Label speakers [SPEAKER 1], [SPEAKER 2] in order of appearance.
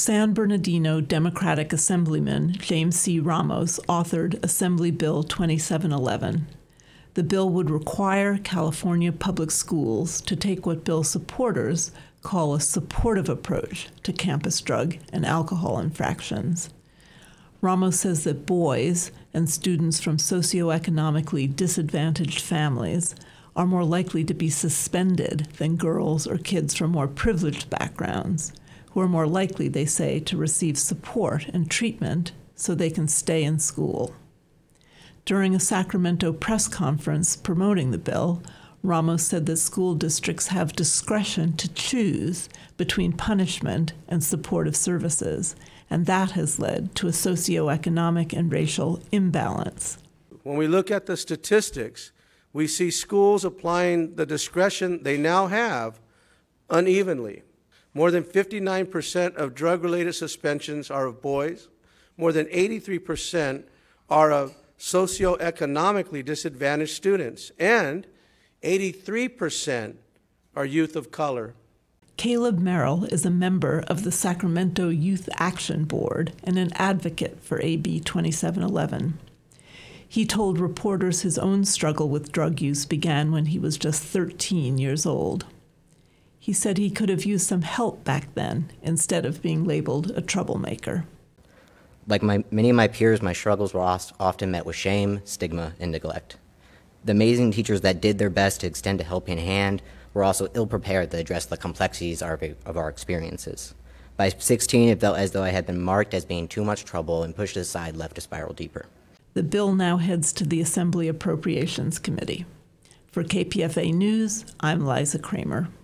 [SPEAKER 1] San Bernardino Democratic Assemblyman James C. Ramos authored Assembly Bill 2711. The bill would require California public schools to take what bill supporters call a supportive approach to campus drug and alcohol infractions. Ramos says that boys and students from socioeconomically disadvantaged families are more likely to be suspended than girls or kids from more privileged backgrounds, who are more likely, they say, to receive support and treatment so they can stay in school. During a Sacramento press conference promoting the bill, Ramos said that school districts have discretion to choose between punishment and supportive services, and that has led to a socioeconomic and racial imbalance.
[SPEAKER 2] When we look at the statistics, we see schools applying the discretion they now have unevenly. More than 59% of drug-related suspensions are of boys. More than 83% are of socioeconomically disadvantaged students. And 83% are youth of color.
[SPEAKER 1] Caleb Merrill is a member of the Sacramento Youth Action Board and an advocate for AB 2711. He told reporters his own struggle with drug use began when he was just 13 years old. He said he could have used some help back then instead of being labeled a troublemaker.
[SPEAKER 3] Like many of my peers, my struggles were often met with shame, stigma, and neglect. The amazing teachers that did their best to extend a helping hand were also ill-prepared to address the complexities of our experiences. By 16, it felt as though I had been marked as being too much trouble and pushed aside, left to spiral deeper.
[SPEAKER 1] The bill now heads to the Assembly Appropriations Committee. For KPFA News, I'm Liza Kramer.